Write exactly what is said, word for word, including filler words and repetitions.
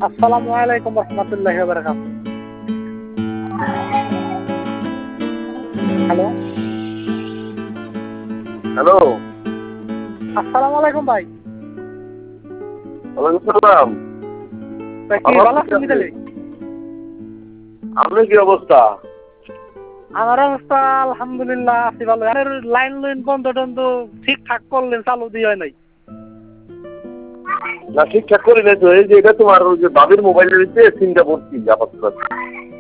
আসসালামু আলাইকুম রহমতুল্লাহি ওয়া বারাকাতুহু। Hello hello. আসসালামু আলাইকুম ভাই। ওয়ালাইকুম সালাম। তা কি ভালো আছেন তাহলে? আপনার কি অবস্থা? আমার অবস্থা আলহামদুলিল্লাহ আছি ভালো। আর লাইন লাইন বন্ধ টন্ধ ঠিকঠাক করলেন, চালু দিয়ে নাই। না ঠিকঠাক করে নাই তো, এই যে এটা তোমার ওই যে বাবির মোবাইলের ভিতরে সিমটা ভর্তি আপাতত।